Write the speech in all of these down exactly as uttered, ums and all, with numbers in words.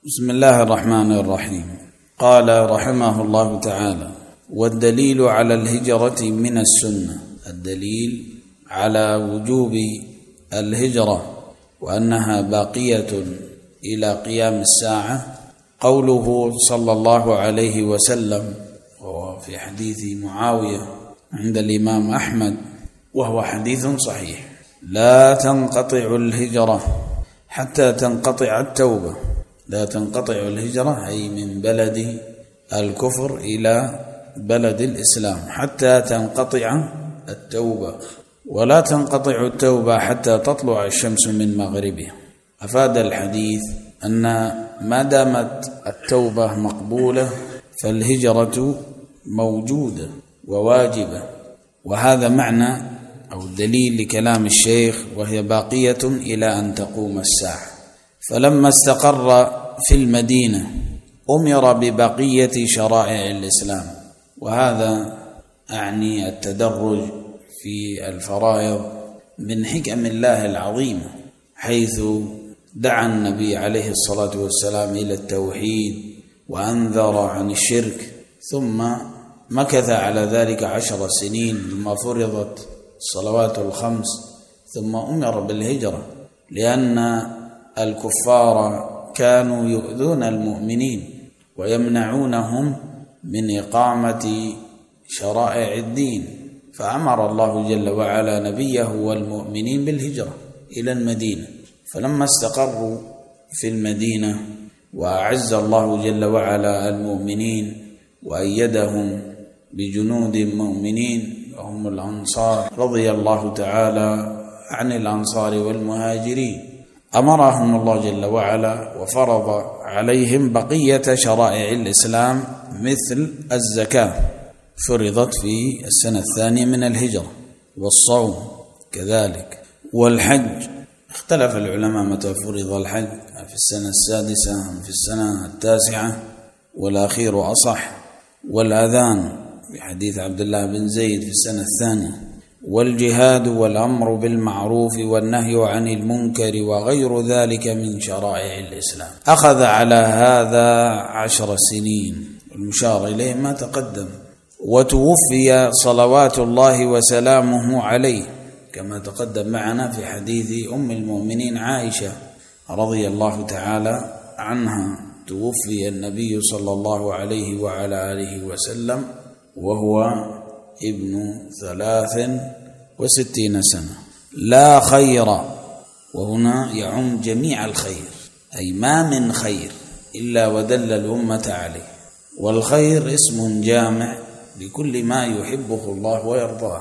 بسم الله الرحمن الرحيم. قال رحمه الله تعالى: والدليل على الهجرة من السنة. الدليل على وجوب الهجرة وأنها باقية إلى قيام الساعة قوله صلى الله عليه وسلم، وفي حديث معاوية عند الإمام أحمد وهو حديث صحيح: لا تنقطع الهجرة حتى تنقطع التوبة. لا تنقطع الهجرة أي من بلد الكفر إلى بلد الإسلام حتى تنقطع التوبة، ولا تنقطع التوبة حتى تطلع الشمس من مغربها. أفاد الحديث أن ما دامت التوبة مقبولة فالهجرة موجودة وواجبة، وهذا معنى أو دليل لكلام الشيخ: وهي باقية إلى أن تقوم الساعة. فلما استقر في المدينة أمر ببقية شرائع الإسلام، وهذا أعني التدرج في الفرائض من حكم الله العظيمة، حيث دعا النبي عليه الصلاة والسلام إلى التوحيد وأنذر عن الشرك، ثم مكث على ذلك عشر سنين ثم فرضت الصلوات الخمس، ثم أمر بالهجرة لأن الكفار كانوا يؤذون المؤمنين ويمنعونهم من إقامة شرائع الدين، فأمر الله جل وعلا نبيه والمؤمنين بالهجرة إلى المدينة. فلما استقروا في المدينة وأعز الله جل وعلا المؤمنين وأيدهم بجنود مؤمنين وهم الأنصار رضي الله تعالى عن الأنصار والمهاجرين، أمرهم الله جل وعلا وفرض عليهم بقية شرائع الإسلام مثل الزكاة فرضت في السنة الثانية من الهجرة، والصوم كذلك، والحج اختلف العلماء متى فرض الحج، في السنة السادسة أم في السنة التاسعة، والأخير أصح، والأذان في حديث عبد الله بن زيد في السنة الثانية، والجهاد والأمر بالمعروف والنهي عن المنكر وغير ذلك من شرائع الإسلام. أخذ على هذا عشر سنين، المشار إليه ما تقدم، وتوفي صلوات الله وسلامه عليه كما تقدم معنا في حديث أم المؤمنين عائشة رضي الله تعالى عنها: توفي النبي صلى الله عليه وعلى آله وسلم وهو ابن ثلاث وستين سنة. لا خير، وهنا يعم جميع الخير، أي ما من خير إلا ودل الأمة عليه، والخير اسم جامع لكل ما يحبه الله ويرضاه،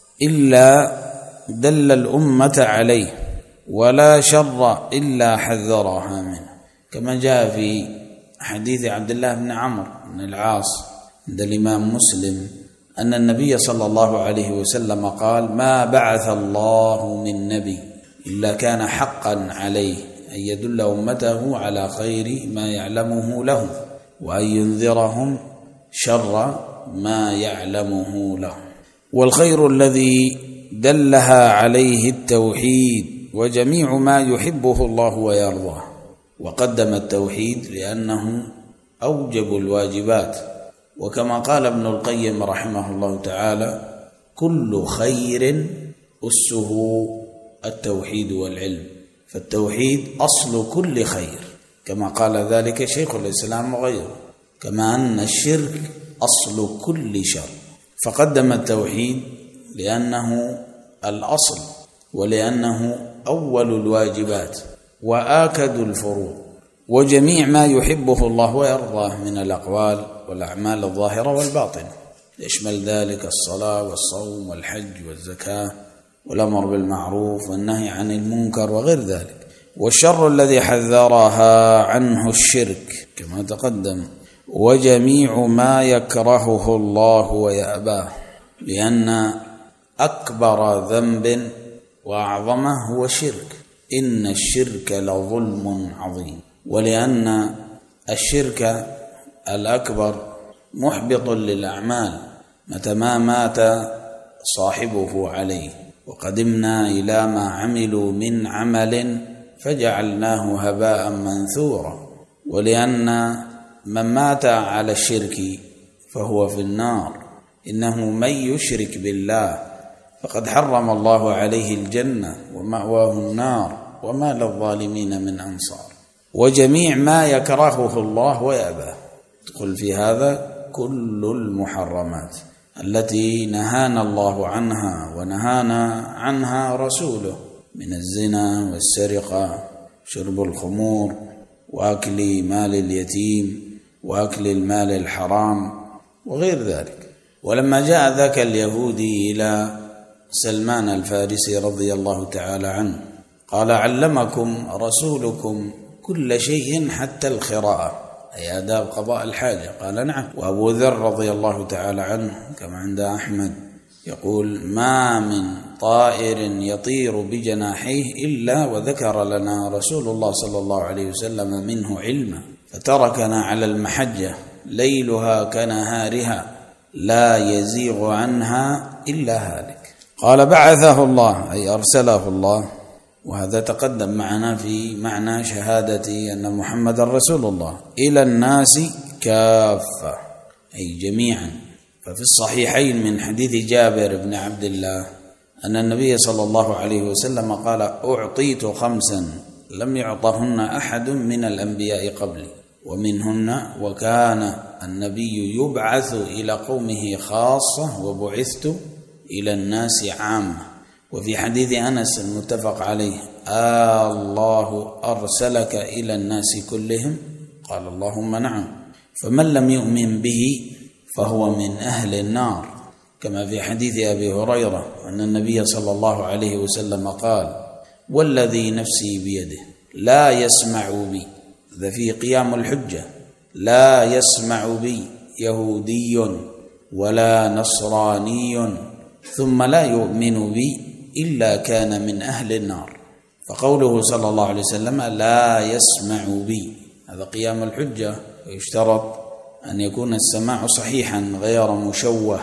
إلا دل الأمة عليه، ولا شر إلا حذرها منه، كما جاء في حديث عبد الله بن عمرو بن العاص عند الإمام مسلم أن النبي صلى الله عليه وسلم قال: ما بعث الله من نبي إلا كان حقا عليه أن يدل أمته على خير ما يعلمه له، وأن ينذرهم شر ما يعلمه له. والخير الذي دلها عليه التوحيد وجميع ما يحبه الله ويرضاه، وقدم التوحيد لأنه أوجب الواجبات، وكما قال ابن القيم رحمه الله تعالى: كل خير أسه التوحيد والعلم، فالتوحيد أصل كل خير، كما قال ذلك شيخ الإسلام وغيره، كما أن الشرك أصل كل شر، فقدم التوحيد لأنه الأصل ولأنه أول الواجبات وآكد الفروض، وجميع ما يحبه الله ويرضاه من الأقوال والأعمال الظاهرة والباطنة، يشمل ذلك الصلاة والصوم والحج والزكاة والأمر بالمعروف والنهي عن المنكر وغير ذلك. والشر الذي حذرها عنه الشرك كما تقدم، وجميع ما يكرهه الله ويأباه، لأن أكبر ذنب وأعظمه هو الشرك، إن الشرك لظلم عظيم، ولأن الشرك الأكبر محبط للأعمال متى ما مات صاحبه عليه. وقدمنا إلى ما عملوا من عمل فجعلناه هباء منثورا، ولأن من مات على الشرك فهو في النار، إنه من يشرك بالله فقد حرم الله عليه الجنة ومأواه النار وما للظالمين من أنصار. وجميع ما يكرهه الله ويأباه تدخل في هذا كل المحرمات التي نهانا الله عنها ونهانا عنها رسوله من الزنا والسرقة، شرب الخمور، وأكل مال اليتيم، وأكل المال الحرام، وغير ذلك. ولما جاء ذاك اليهودي إلى سلمان الفارسي رضي الله تعالى عنه قال: علمكم رسولكم كل شيء حتى الخراءة، أي آداب قضاء الحاجة؟ قال: نعم. وأبو ذر رضي الله تعالى عنه كما عند أحمد يقول: ما من طائر يطير بجناحيه إلا وذكر لنا رسول الله صلى الله عليه وسلم منه علما، فتركنا على المحجة ليلها كنهارها لا يزيغ عنها إلا هالك. قال: بعثه الله أي أرسله الله، وهذا تقدم معنا في معنى شهادة أن محمد رسول الله، إلى الناس كافة أي جميعا. ففي الصحيحين من حديث جابر بن عبد الله أن النبي صلى الله عليه وسلم قال: أعطيت خمسا لم يعطهن أحد من الأنبياء قبلي، ومنهن وكان النبي يبعث إلى قومه خاصة وبعثت إلى الناس عامة. وفي حديث أنس المتفق عليه: آه الله أرسلك إلى الناس كلهم؟ قال: اللهم نعم. فمن لم يؤمن به فهو من أهل النار، كما في حديث أبي هريرة أن النبي صلى الله عليه وسلم قال: والذي نفسي بيده لا يسمع بي، ذا في قيام الحجة، لا يسمع بي يهودي ولا نصراني ثم لا يؤمن بي إلا كان من أهل النار. فقوله صلى الله عليه وسلم لا يسمع بي هذا قيام الحجة، ويشترط أن يكون السماع صحيحا غير مشوه،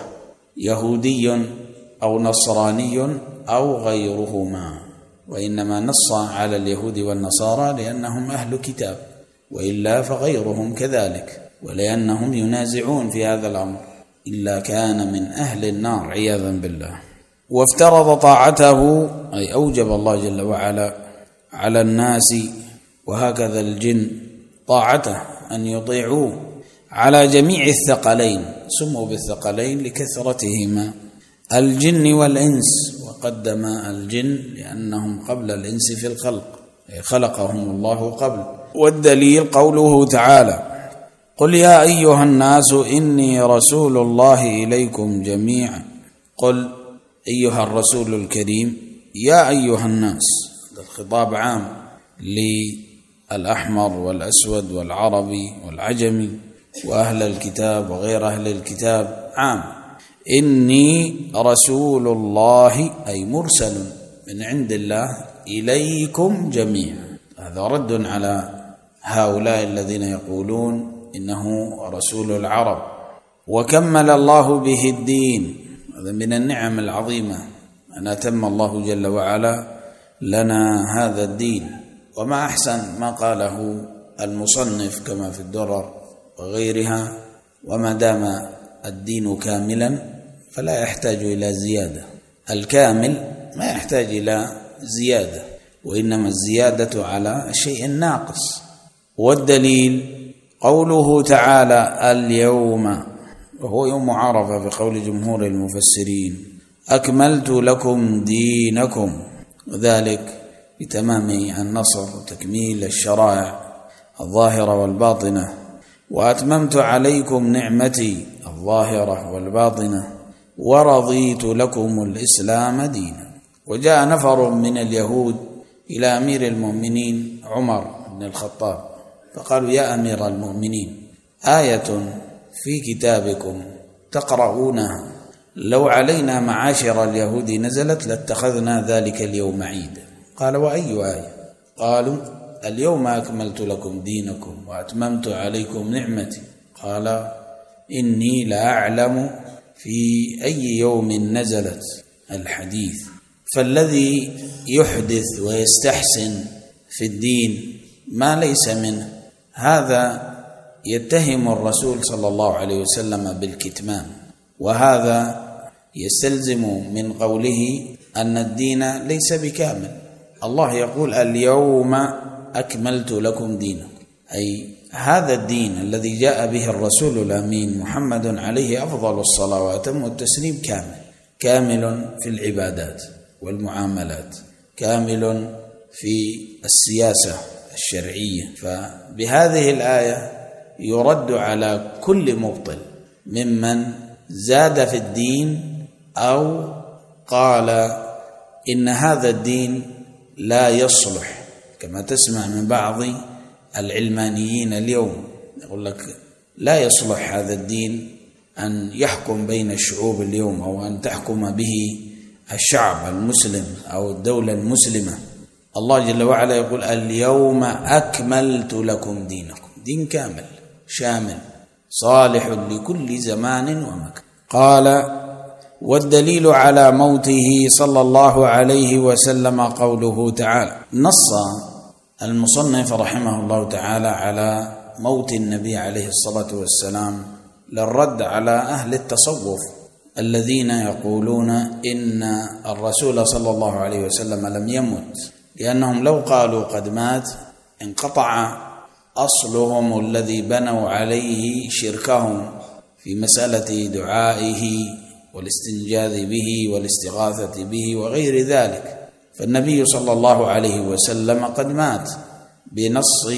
يهودي أو نصراني أو غيرهما، وإنما نص على اليهود والنصارى لأنهم أهل كتاب، وإلا فغيرهم كذلك، ولأنهم ينازعون في هذا الأمر، إلا كان من أهل النار عياذا بالله. وافترض طاعته أي أوجب الله جل وعلا على الناس وهكذا الجن طاعته أن يطيعوه على جميع الثقلين، سموا بالثقلين لكثرتهما، الجن والإنس، وقدم الجن لأنهم قبل الإنس في الخلق، خلقهم الله قبل. والدليل قوله تعالى: قل يا أيها الناس إني رسول الله إليكم جميعا. قل أيها الرسول الكريم، يا أيها الناس، هذا الخطاب عام للأحمر والأسود والعربي والعجمي وأهل الكتاب وغير أهل الكتاب عام. إني رسول الله أي مرسل من عند الله إليكم جميعا. هذا رد على هؤلاء الذين يقولون إنه رسول العرب. وكمل الله به الدين، هذا من النعم العظيمة أن أتم الله جل وعلا لنا هذا الدين. وما أحسن ما قاله المصنف كما في الدرر وغيرها: وما دام الدين كاملا فلا يحتاج إلى زيادة. الكامل ما يحتاج إلى زيادة، وإنما الزيادة على الشيء الناقص. والدليل قوله تعالى: اليوم، وهو يوم عرفة في قول جمهور المفسرين، أكملت لكم دينكم، وذلك بتمام النصر وتكميل الشرائع الظاهرة والباطنة. وأتممت عليكم نعمتي الظاهرة والباطنة ورضيت لكم الإسلام دينا. وجاء نفر من اليهود إلى أمير المؤمنين عمر بن الخطاب فقالوا: يا أمير المؤمنين، آية في كتابكم تقرؤونها لو علينا معاشر اليهود نزلت لاتخذنا ذلك اليوم عيدا. قال: وأي آية؟ قالوا: اليوم أكملت لكم دينكم وأتممت عليكم نعمتي. قال: إني لأعلم في أي يوم نزلت الحديث، فالذي يحدث ويستحسن في الدين ما ليس منه هذا يتهم الرسول صلى الله عليه وسلم بالكتمان، وهذا يستلزم من قوله أن الدين ليس بكامل. الله يقول اليوم أكملت لكم دينكم، أي هذا الدين الذي جاء به الرسول الأمين محمد عليه أفضل الصلوات والتسليم كامل، كامل في العبادات والمعاملات، كامل في السياسة الشرعية. فبهذه الآية يرد على كل مبطل ممن زاد في الدين أو قال إن هذا الدين لا يصلح، كما تسمع من بعض العلمانيين اليوم يقول لك لا يصلح هذا الدين أن يحكم بين الشعوب اليوم، أو أن تحكم به الشعب المسلم أو الدولة المسلمة. الله جل وعلا يقول اليوم أكملت لكم دينكم، دين كامل شامل صالح لكل زمان ومكان. قال والدليل على موته صلى الله عليه وسلم قوله تعالى. نص المصنف رحمه الله تعالى على موت النبي عليه الصلاة والسلام للرد على أهل التصوف الذين يقولون إن الرسول صلى الله عليه وسلم لم يمت، لأنهم لو قالوا قد مات انقطع أصلهم الذي بنوا عليه شركهم في مسألة دعائه والاستنجاذ به والاستغاثة به وغير ذلك. فالنبي صلى الله عليه وسلم قد مات بنص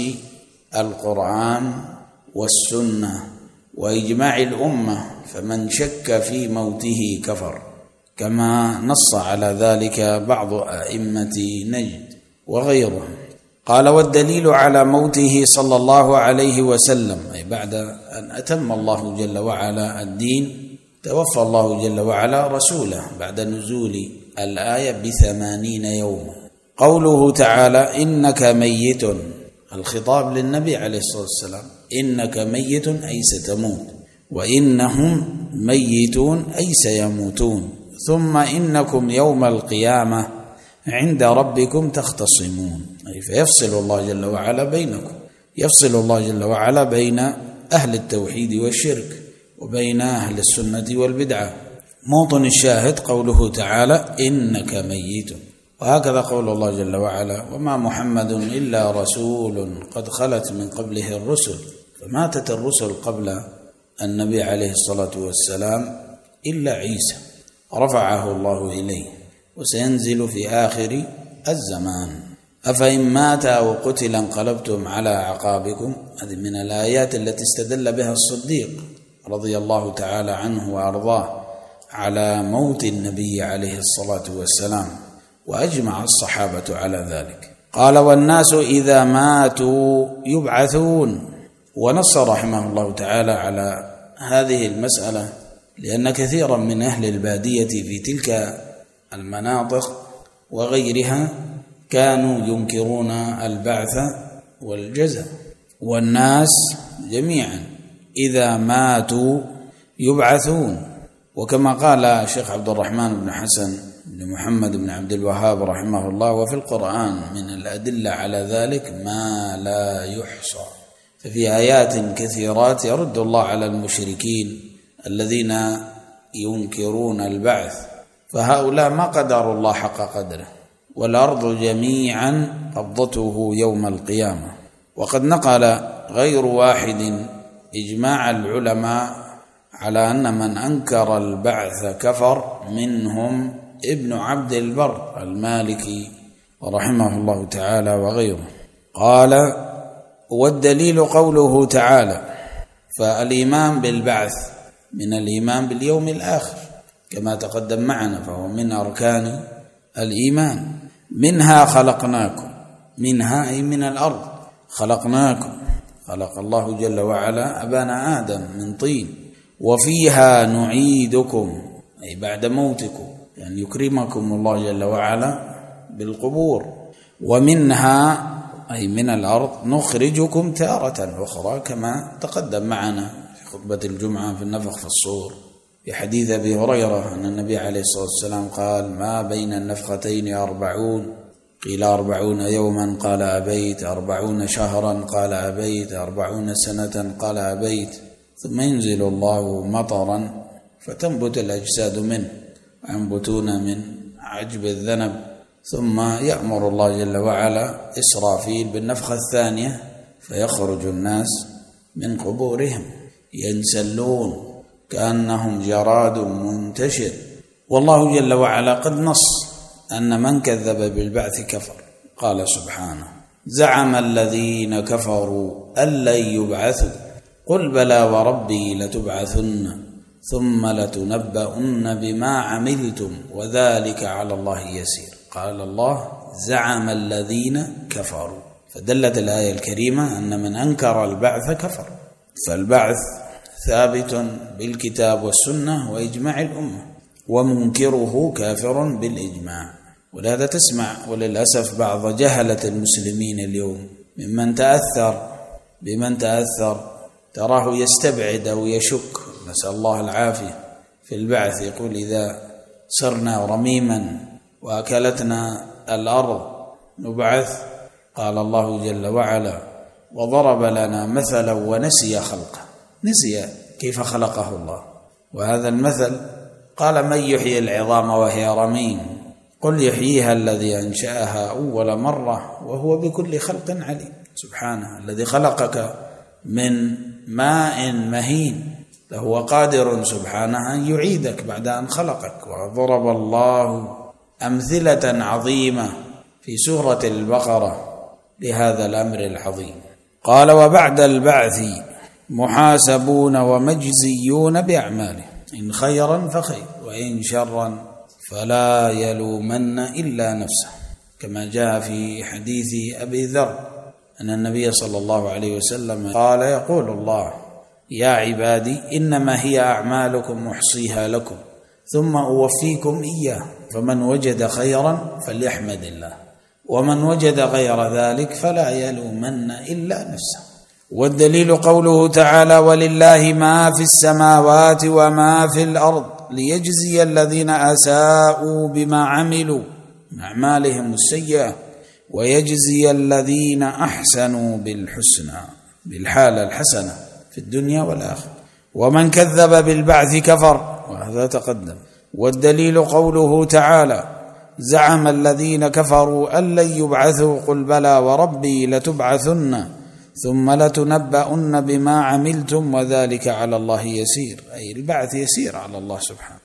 القرآن والسنة وإجماع الأمة، فمن شك في موته كفر، كما نص على ذلك بعض أئمة نجد وغيرهم. قال والدليل على موته صلى الله عليه وسلم، أي بعد أن أتم الله جل وعلا الدين توفى الله جل وعلا رسوله بعد نزول الآية بثمانين يوما. قوله تعالى إنك ميت، الخطاب للنبي عليه الصلاة والسلام، إنك ميت أي ستموت، وإنهم ميتون أي سيموتون، ثم إنكم يوم القيامة عند ربكم تختصمون، أي فيفصل الله جل وعلا بينكم، يفصل الله جل وعلا بين أهل التوحيد والشرك وبين أهل السنة والبدعة. موطن الشاهد قوله تعالى إنك ميت، وهكذا قول الله جل وعلا وما محمد إلا رسول قد خلت من قبله الرسل، فماتت الرسل قبل النبي عليه الصلاة والسلام إلا عيسى رفعه الله إليه، وسينزل في آخر الزمان. أفإن مات أو قتل انقلبتم على أعقابكم، هذه من الآيات التي استدل بها الصديق رضي الله تعالى عنه وأرضاه على موت النبي عليه الصلاة والسلام، وأجمع الصحابة على ذلك. قال والناس إذا ماتوا يبعثون، ونص رحمه الله تعالى على هذه المسألة لأن كثيرا من أهل البادية في تلك المناطق وغيرها كانوا ينكرون البعث والجزاء، والناس جميعا إذا ماتوا يبعثون. وكما قال الشيخ عبد الرحمن بن حسن بن محمد بن عبد الوهاب رحمه الله وفي القرآن من الأدلة على ذلك ما لا يحصى، ففي آيات كثيرات يرد الله على المشركين الذين ينكرون البعث، فهؤلاء ما قدروا الله حق قدره، والأرض جميعا قبضته يوم القيامة. وقد نقل غير واحد إجماع العلماء على أن من أنكر البعث كفر، منهم ابن عبد البر المالكي ورحمه الله تعالى وغيره. قال والدليل قوله تعالى، فالإيمان بالبعث من الإيمان باليوم الآخر كما تقدم معنا، فهو من أركان الإيمان. منها خلقناكم، منها أي من الأرض خلقناكم، خلق الله جل وعلا أبانا آدم من طين، وفيها نعيدكم أي بعد موتكم، يعني يكرمكم الله جل وعلا بالقبور، ومنها أي من الأرض نخرجكم تارة أخرى كما تقدم معنا في خطبة الجمعة في النفخ في الصور، في حديث أبي هريرة أن النبي عليه الصلاة والسلام قال ما بين النفختين أربعون قيل أربعون يوما قال أبيت، أربعون شهرا قال أبيت، أربعون سنة قال أبيت، ثم ينزل الله مطرا فتنبت الأجساد منه وينبتون من عجب الذنب، ثم يأمر الله جل وعلا إسرافيل بالنفخة الثانية فيخرج الناس من قبورهم ينسلون كأنهم جراد منتشر. والله جل وعلا قد نص أن من كذب بالبعث كفر. قال سبحانه: زعم الذين كفروا أن لن يبعثوا قل بلى وربي لتبعثن ثم لتنبؤن بما عملتم وذلك على الله يسير. قال الله: زعم الذين كفروا، فدلت الآية الكريمة أن من أنكر البعث كفر، فالبعث ثابت بالكتاب والسنة وإجماع الأمة، ومنكره كافر بالإجماع. ولهذا تسمع وللأسف بعض جهلة المسلمين اليوم ممن تأثر بمن تأثر تراه يستبعد أو يشك، نسأل الله العافية، في البعث. يقول: إذا صرنا رميما وأكلتنا الأرض نبعث. قال الله جل وعلا: وضرب لنا مثلا ونسي خلقه، نسي كيف خلقه الله. وهذا المثل قال: من يحيي العظام وهي رميم قل يحييها الذي أنشأها أول مرة وهو بكل خلق عليم. سبحانه، الذي خلقك من ماء مهين فهو قادر سبحانه أن يعيدك بعد أن خلقك. وضرب الله أمثلة عظيمة في سورة البقرة لهذا الأمر العظيم. قال: وبعد البعث محاسبون ومجزيون بأعماله إن خيرا فخير وإن شرا فلا يلومن إلا نفسه، كما جاء في حديث أبي ذر أن النبي صلى الله عليه وسلم قال: يقول الله: يا عبادي إنما هي أعمالكم أحصيها لكم ثم أوفيكم إياه، فمن وجد خيرا فليحمد الله ومن وجد غير ذلك فلا يلومن إلا نفسه. والدليل قوله تعالى: ولله ما في السماوات وما في الأرض ليجزي الذين أساءوا بما عملوا من أعمالهم السيئة ويجزي الذين أحسنوا بالحسنى، بالحالة الحسنة في الدنيا والآخرة. ومن كذب بالبعث كفر، وهذا تقدم. والدليل قوله تعالى: زعم الذين كفروا أن لن يبعثوا قل بلى وربي لتبعثن ثم لتنبؤن بما عملتم وذلك على الله يسير، أي البعث يسير على الله سبحانه.